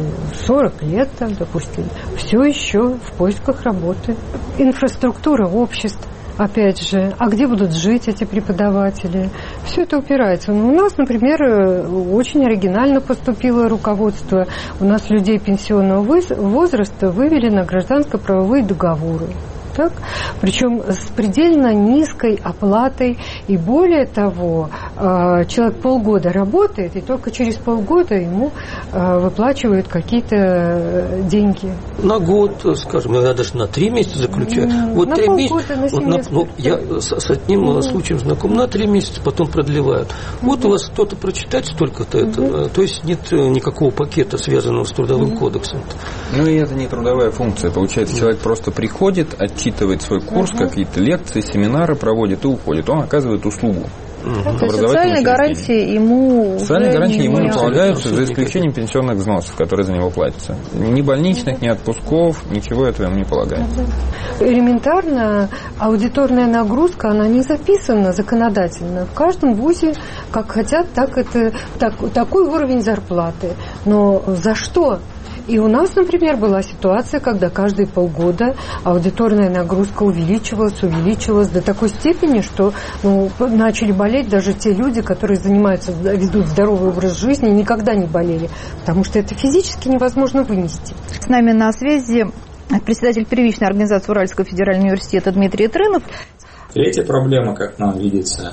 40 лет, допустим, все еще в поисках работы. Инфраструктура общества. Опять же, а где будут жить эти преподаватели? Все это упирается. У нас, например, очень оригинально поступило руководство. У нас людей пенсионного возраста вывели на гражданско-правовые договоры. Так? Причем с предельно низкой оплатой. И более того, человек полгода работает, и только через полгода ему выплачивают какие-то деньги. На год, скажем, иногда даже на 3 месяца заключают. Вот на 3 полгода, месяца. на 7 месяцев. Я с одним случаем знаком. На 3 месяца потом продлевают. Вот у вас кто-то прочитать столько-то этого. То есть нет никакого пакета, связанного с трудовым кодексом. Ну и это не трудовая функция. Получается, человек просто приходит, отчитывает свой курс, какие-то лекции, семинары проводит и уходит. Он оказывает услугу. То есть социальные гарантии ему не полагаются, за исключением пенсионных взносов, которые за него платятся. Ни больничных, ни отпусков, ничего этого ему не полагается. Элементарно аудиторная нагрузка, она не записана законодательно. В каждом вузе, как хотят, такой уровень зарплаты. Но за что? И у нас, например, была ситуация, когда каждые полгода аудиторная нагрузка увеличивалась до такой степени, что начали болеть даже те люди, которые ведут здоровый образ жизни, никогда не болели, потому что это физически невозможно вынести. С нами на связи председатель первичной организации Уральского федерального университета Дмитрий Трынов. Третья проблема, как нам видится,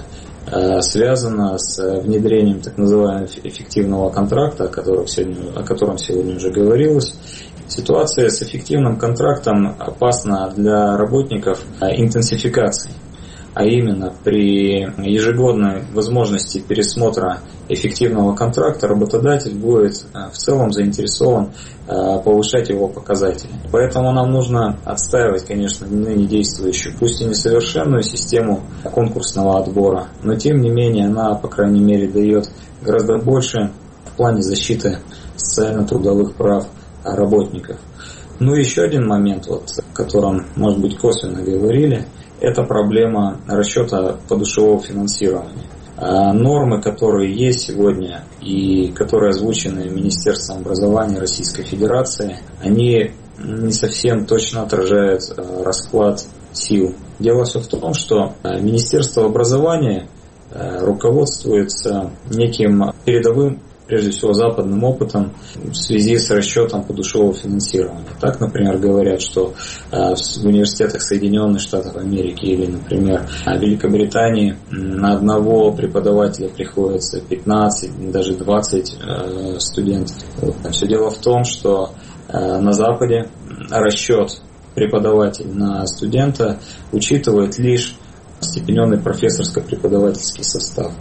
связана с внедрением так называемого эффективного контракта, о котором сегодня уже говорилось. Ситуация с эффективным контрактом опасна для работников интенсификацией, а именно при ежегодной возможности пересмотра эффективного контракта работодатель будет в целом заинтересован повышать его показатели. Поэтому нам нужно отстаивать, конечно, ныне действующую, пусть и несовершенную систему конкурсного отбора, но тем не менее она, по крайней мере, дает гораздо больше в плане защиты социально-трудовых прав работников. Ну и еще один момент, о котором, может быть, косвенно говорили, это проблема расчета подушевого финансирования. нормы, которые есть сегодня и которые озвучены Министерством образования Российской Федерации, они не совсем точно отражают расклад сил. Дело все в том, что Министерство образования руководствуется неким передовым, прежде всего, западным опытом в связи с расчетом подушевого финансирования. Так, например, говорят, что в университетах Соединенных Штатов Америки или, например, в Великобритании на одного преподавателя приходится 15, даже 20 студентов. Все дело в том, что на Западе расчет преподавателя на студента учитывает лишь остепененный профессорско-преподавательский состав.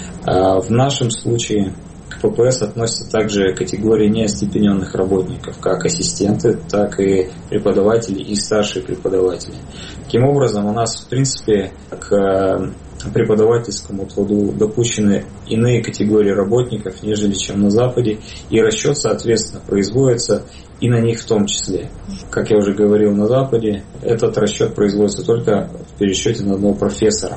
В нашем случае к ППС относятся также категории неостепененных работников, как ассистенты, так и преподаватели и старшие преподаватели. Таким образом, у нас, в принципе, к преподавательскому труду допущены иные категории работников, нежели чем на Западе, и расчет, соответственно, производится и на них в том числе. Как я уже говорил, на Западе этот расчет производится только в пересчете на одного профессора.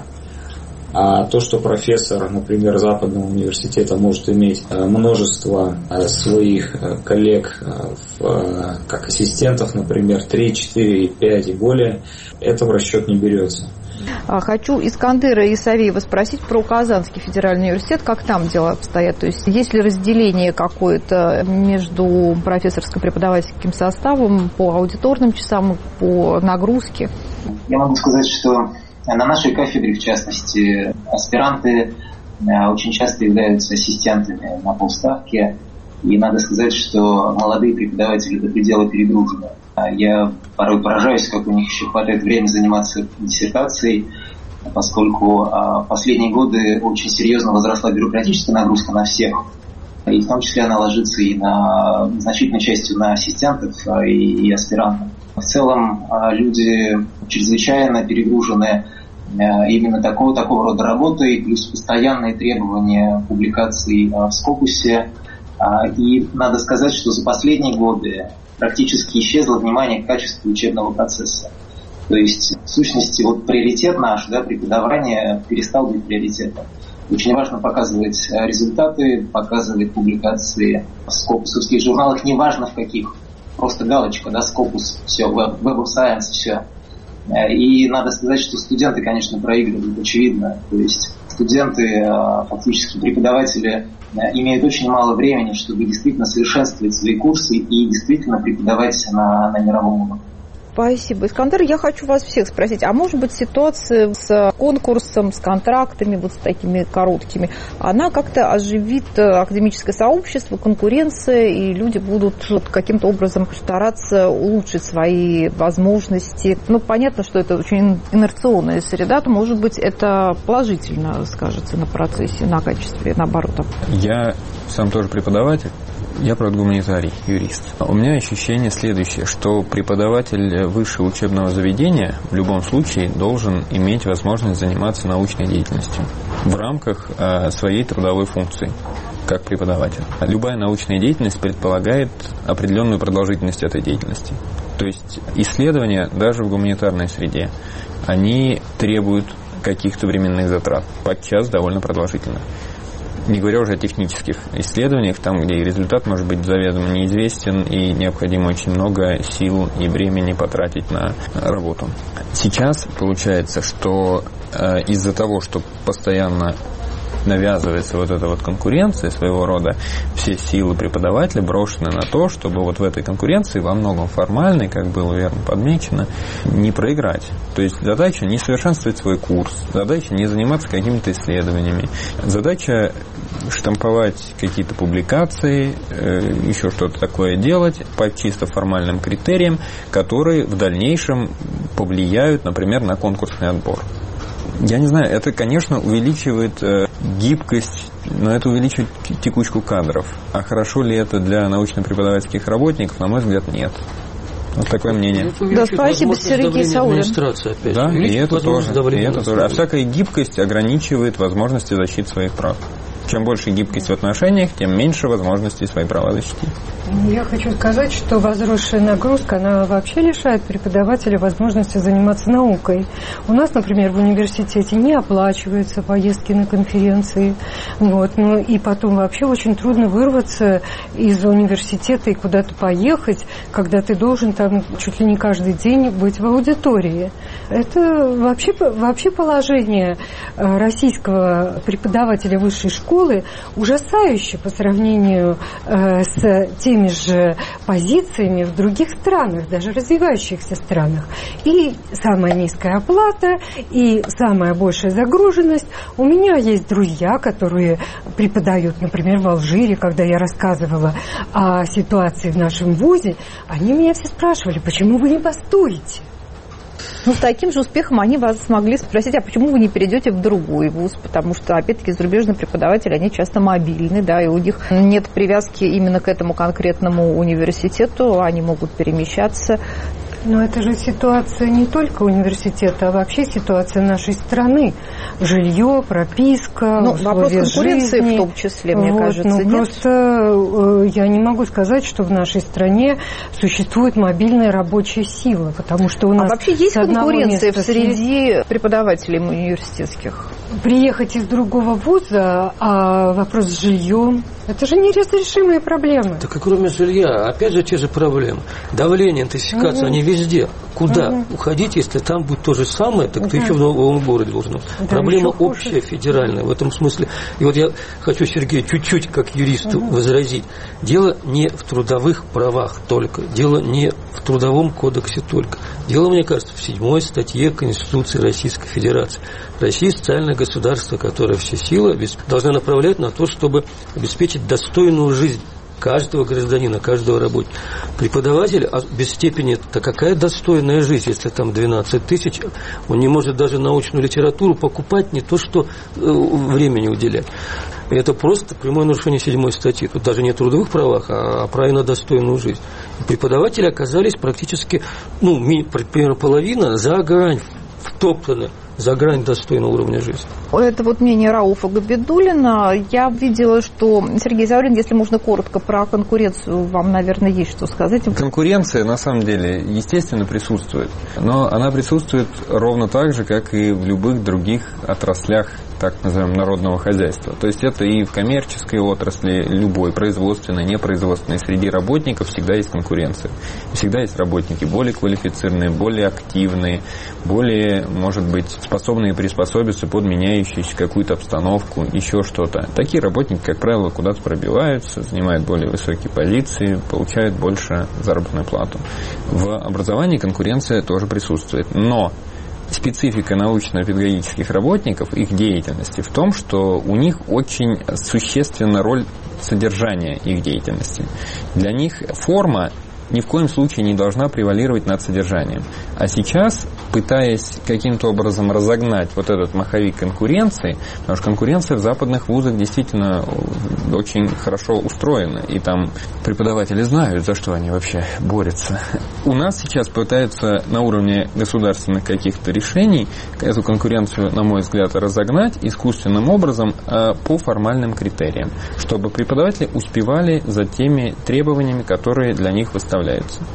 А то, что профессор, например, западного университета может иметь множество своих коллег, как ассистентов, например, 3, 4, 5 и более, это в расчет не берется. Хочу Искандера Исавиева спросить про Казанский федеральный университет, как там дела обстоят. То есть есть ли разделение какое-то между профессорско-преподавательским составом по аудиторным часам, по нагрузке? Я могу сказать, что на нашей кафедре, в частности, аспиранты очень часто являются ассистентами на полставки. И надо сказать, что молодые преподаватели до предела перегружены. Я порой поражаюсь, как у них еще хватает времени заниматься диссертацией, поскольку в последние годы очень серьезно возросла бюрократическая нагрузка на всех. И в том числе она ложится и на значительной частью на ассистентов и аспирантов. В целом люди чрезвычайно перегружены именно такого рода работой, плюс постоянные требования публикаций в Scopus. И надо сказать, что за последние годы практически исчезло внимание к качеству учебного процесса. То есть, в сущности, приоритет наш, преподавание перестал быть приоритетом. Очень важно показывать результаты, показывать публикации в скопусовских журналах, неважно в каких, просто галочка, Scopus, все, Web of Science, все. И надо сказать, что студенты, конечно, проигрывают, очевидно. То есть студенты, фактически преподаватели, имеют очень мало времени, чтобы действительно совершенствовать свои курсы и действительно преподавать на мировом уровне. Спасибо. Искандер, я хочу вас всех спросить, а может быть ситуация с конкурсом, с контрактами, с такими короткими, она как-то оживит академическое сообщество, конкуренция, и люди будут каким-то образом стараться улучшить свои возможности? Понятно, что это очень инерционная среда, то, может быть, это положительно скажется на процессе, на качестве, на оборотах. Я сам тоже преподаватель. Я, правда, гуманитарий, юрист. У меня ощущение следующее, что преподаватель высшего учебного заведения в любом случае должен иметь возможность заниматься научной деятельностью в рамках своей трудовой функции как преподаватель. Любая научная деятельность предполагает определенную продолжительность этой деятельности. То есть исследования даже в гуманитарной среде, они требуют каких-то временных затрат, подчас довольно продолжительных. Не говоря уже о технических исследованиях, там, где результат может быть заведомо неизвестен и необходимо очень много сил и времени потратить на работу. Сейчас получается, что из-за того, что постоянно навязывается эта конкуренция своего рода, все силы преподавателя брошены на то, чтобы в этой конкуренции, во многом формальной, как было верно подмечено, не проиграть. То есть задача не совершенствовать свой курс, задача не заниматься какими-то исследованиями, задача штамповать какие-то публикации, еще что-то такое делать по чисто формальным критериям, которые в дальнейшем повлияют, например, на конкурсный отбор. Я не знаю, это, конечно, увеличивает гибкость, но это увеличивает текучку кадров. А хорошо ли это для научно-преподавательских работников? На мой взгляд, нет. Вот такое мнение. Да, спасибо, Сергей Саулин. Да, и это тоже. А всякая гибкость ограничивает возможности защиты своих прав. Чем больше гибкость в отношениях, тем меньше возможностей свои права защитить. Я хочу сказать, что возросшая нагрузка, она вообще лишает преподавателя возможности заниматься наукой. У нас, например, в университете не оплачиваются поездки на конференции. Ну и потом вообще очень трудно вырваться из университета и куда-то поехать, когда ты должен там чуть ли не каждый день быть в аудитории. Это вообще положение российского преподавателя высшей школы ужасающее по сравнению с теми же позициями в других странах, даже развивающихся странах. И самая низкая оплата, и самая большая загруженность. У меня есть друзья, которые преподают, например, в Алжире, когда я рассказывала о ситуации в нашем вузе, они меня все спрашивали, почему вы не бастуете? Ну, с таким же успехом они вас смогли спросить, а почему вы не перейдете в другой вуз? Потому что, опять-таки, зарубежные преподаватели, они часто мобильны, да, и у них нет привязки именно к этому конкретному университету, они могут перемещаться. Но это же ситуация не только университета, а вообще ситуация нашей страны. Жилье, прописка, вопрос конкуренции жизни. В том числе, мне кажется, нет? Просто я не могу сказать, что в нашей стране существует мобильная рабочая сила, потому что у нас... А вообще есть конкуренция среди преподавателей университетских? Приехать из другого вуза, а вопрос с жильем, это же неразрешимые проблемы. Так и кроме жилья, опять же те же проблемы. Давление, интенсификация, они везде. Куда уходить, если там будет то же самое, так ты еще в новом городе должен. Проблема общая, федеральная в этом смысле. И вот я хочу, Сергей, чуть-чуть как юристу возразить. Дело не в трудовых правах только, дело не в Трудовом кодексе только. Дело, мне кажется, в 7 статье Конституции Российской Федерации. Россия социальное государство, которое все силы должна направлять на то, чтобы обеспечить достойную жизнь каждого гражданина, каждого работника. Преподаватель без степени, это какая достойная жизнь, если там 12 тысяч, он не может даже научную литературу покупать, не то что времени уделять. И это просто прямое нарушение 7 статьи. Тут даже не о трудовых правах, а о праве на достойную жизнь. И преподаватели оказались практически, примерно половина за грань, втоптаны за грань достойного уровня жизни. Это вот мнение Рауфа Габидуллина. Я видела, что, Сергей Заурин, если можно коротко про конкуренцию, вам, наверное, есть что сказать. Конкуренция, на самом деле, естественно, присутствует. Но она присутствует ровно так же, как и в любых других отраслях, так называемого, народного хозяйства. То есть это и в коммерческой отрасли, любой, производственной, непроизводственной, среди работников всегда есть конкуренция. Всегда есть работники более квалифицированные, более активные, более, может быть, способные приспособиться под меняющуюся какую-то обстановку, еще что-то. Такие работники, как правило, куда-то пробиваются, занимают более высокие позиции, получают больше заработную плату. В образовании конкуренция тоже присутствует. Но специфика научно-педагогических работников, их деятельности в том, что у них очень существенна роль содержания их деятельности. Для них форма ни в коем случае не должна превалировать над содержанием. А сейчас, пытаясь каким-то образом разогнать вот этот маховик конкуренции, потому что конкуренция в западных вузах действительно очень хорошо устроена, и там преподаватели знают, за что они вообще борются. У нас сейчас пытаются на уровне государственных каких-то решений эту конкуренцию, на мой взгляд, разогнать искусственным образом по формальным критериям, чтобы преподаватели успевали за теми требованиями, которые для них выставляются.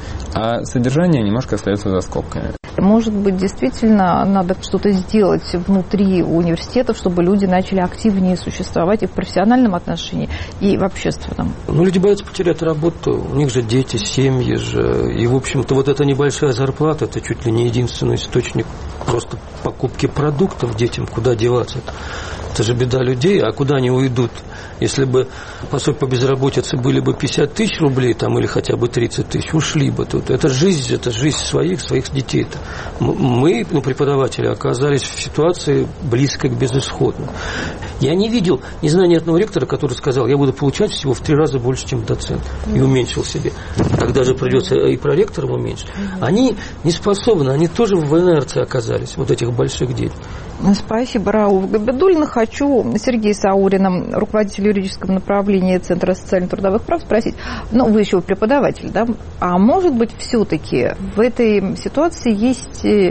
А содержание немножко остается за скобками. Может быть, действительно надо что-то сделать внутри университетов, чтобы люди начали активнее существовать и в профессиональном отношении, и в общественном. Люди боятся потерять работу, у них же дети, семьи же. И, в общем-то, вот эта небольшая зарплата, это чуть ли не единственный источник просто покупки продуктов детям, куда деваться. Это же беда людей, а куда они уйдут? Если бы пособия по безработице были бы 50 тысяч рублей там, или хотя бы 30 тысяч, ушли бы тут. Это жизнь своих детей-то. Мы, преподаватели, оказались в ситуации близкой к безысходной. Я не видел, не знаю ни одного ректора, который сказал, я буду получать всего в 3 раза больше, чем доцент, и уменьшил себе. Тогда же придется и проректорам уменьшить. Они не способны, они тоже в инерции оказались, вот этих больших детей. Спасибо, Рауф Габидуллин. Хочу Сергея Заурина, руководителя юридического направления Центра социально-трудовых прав, спросить, вы еще преподаватель, да? А может быть, все-таки в этой ситуации есть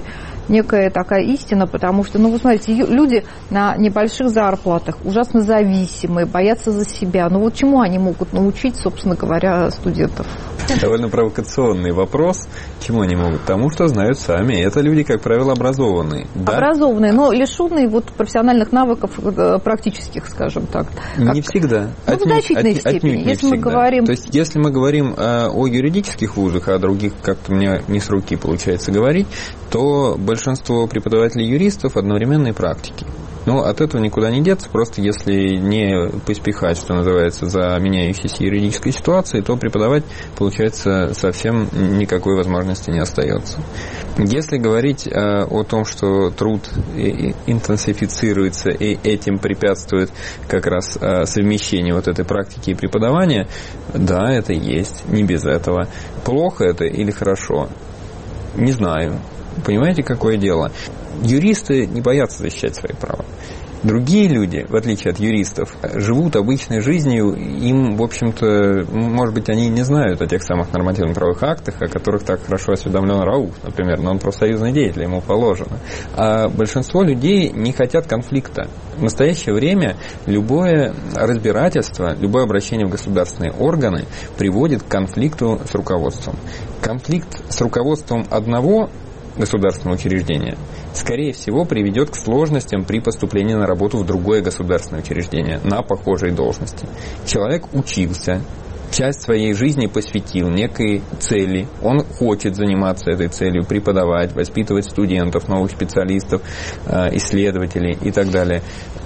некая такая истина, потому что, вы смотрите, люди на небольших зарплатах, ужасно зависимые, боятся за себя. Чему они могут научить, собственно говоря, студентов? Довольно провокационный вопрос. Чему они могут? Тому, что знают сами. Это люди, как правило, образованные. Да? Образованные, но лишенные профессиональных навыков практических, скажем так. Не всегда. В значительной степени. Если мы говорим... То есть, если мы говорим о юридических вузах, а о других как-то мне не с руки получается говорить, то большинство преподавателей юристов одновременные практики. От этого никуда не деться, просто если не поспехать, что называется, за меняющейся юридической ситуацией, то преподавать, получается, совсем никакой возможности не остается. Если говорить о том, что труд интенсифицируется и этим препятствует как раз совмещение этой практики и преподавания, да, это есть, не без этого. Плохо это или хорошо? Не знаю. Понимаете, какое дело? Юристы не боятся защищать свои права. Другие люди, в отличие от юристов, живут обычной жизнью, им, в общем-то, может быть, они не знают о тех самых нормативно-правовых актах, о которых так хорошо осведомлен Рауф, например, но он профсоюзный деятель, ему положено. А большинство людей не хотят конфликта. В настоящее время любое разбирательство, любое обращение в государственные органы приводит к конфликту с руководством. Конфликт с руководством одного государственного учреждения, скорее всего, приведет к сложностям при поступлении на работу в другое государственное учреждение на похожей должности. Человек учился, часть своей жизни посвятил некой цели, он хочет заниматься этой целью, преподавать, воспитывать студентов, новых специалистов, исследователей и так далее.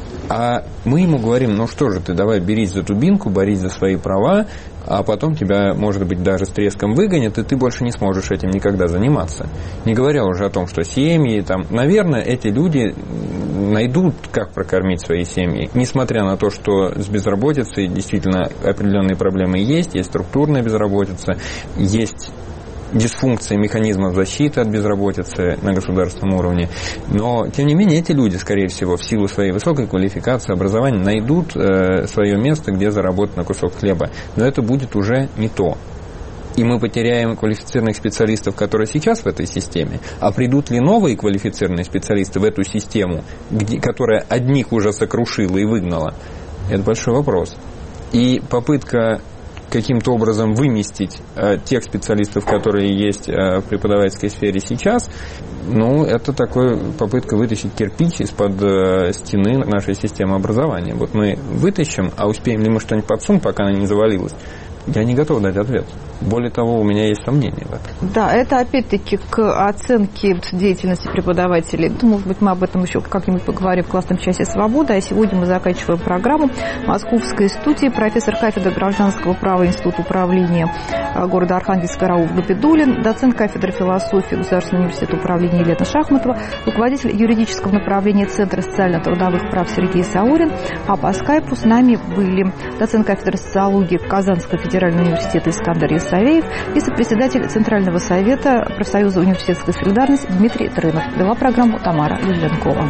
А мы ему говорим, что же ты, давай берись за дубинку, борись за свои права, а потом тебя, может быть, даже с треском выгонят, и ты больше не сможешь этим никогда заниматься. Не говоря уже о том, что семьи, наверное, эти люди найдут, как прокормить свои семьи, несмотря на то, что с безработицей действительно определенные проблемы есть структурная безработица, есть дисфункции механизмов защиты от безработицы на государственном уровне. Но, тем не менее, эти люди, скорее всего, в силу своей высокой квалификации, образования, найдут свое место, где заработать на кусок хлеба. Но это будет уже не то. И мы потеряем квалифицированных специалистов, которые сейчас в этой системе. А придут ли новые квалифицированные специалисты в эту систему, которая одних уже сокрушила и выгнала? Это большой вопрос. И попытка каким-то образом выместить тех специалистов, которые есть в преподавательской сфере сейчас, это такая попытка вытащить кирпич из-под стены нашей системы образования. Мы вытащим, а успеем ли мы что-нибудь подсунуть, пока она не завалилась? Я не готов дать ответ. Более того, у меня есть сомнения в этом. Да, это опять-таки к оценке деятельности преподавателей. Может быть, мы об этом еще как-нибудь поговорим в классном часе «Свобода». А сегодня мы заканчиваем программу Московской студии. Профессор кафедры гражданского права Института управления города Архангельска Рауф Габидуллин, доцент кафедры философии Государственного университета управления Елена Шахматова, руководитель юридического направления Центра социально-трудовых прав Сергей Саурин. А по скайпу с нами были доцент кафедры социологии Казанского федерального университета Искандер Исаеев и сопредседатель Центрального совета профсоюза «Университетская солидарность» Дмитрий Трынов. Вела программу Тамара Юленкова.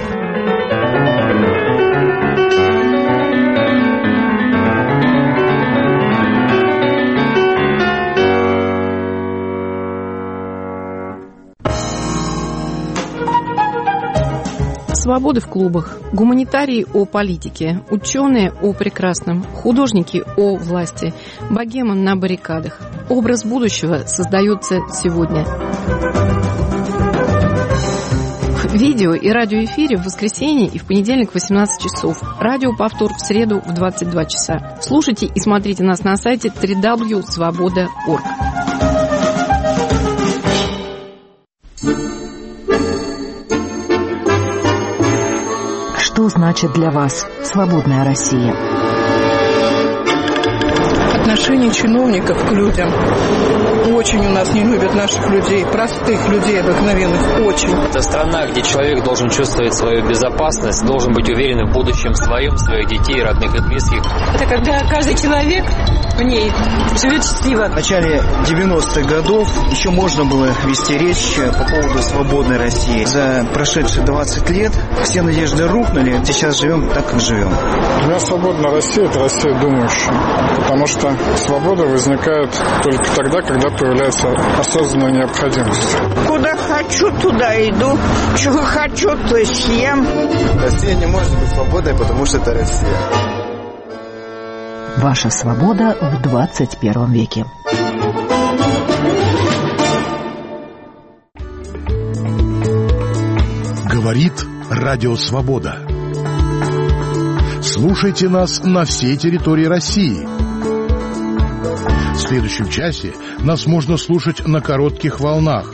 Свободы в клубах, гуманитарии о политике, ученые о прекрасном, художники о власти, богема на баррикадах. Образ будущего создается сегодня. В видео и радиоэфире в воскресенье и в понедельник в 18 часов. Радиоповтор в среду в 22 часа. Слушайте и смотрите нас на сайте www.svoboda.org. Что значит для вас свободная Россия? Отношение чиновников к людям. Очень у нас не любят наших людей, простых людей обыкновенных, очень. Это страна, где человек должен чувствовать свою безопасность, должен быть уверен в будущем своем, своих детей, родных и близких. Это когда каждый человек в ней живет счастливо. В начале 90-х годов еще можно было вести речь по поводу свободной России. За прошедшие 20 лет все надежды рухнули, сейчас живем так, как живем. Для меня свободная Россия – это Россия думающая, потому что что свобода возникает только тогда, когда появляется осознанная необходимость. Куда хочу, туда иду. Чего хочу, то съем. Россия не может быть свободной, потому что это Россия. Ваша свобода в 21 веке. Говорит Радио Свобода. Слушайте нас на всей территории России. В следующем часе нас можно слушать на коротких волнах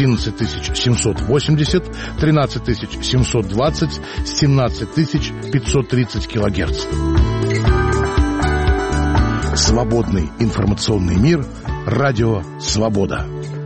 11780, 13720, 17530 килогерц. Свободный информационный мир. Радио Свобода.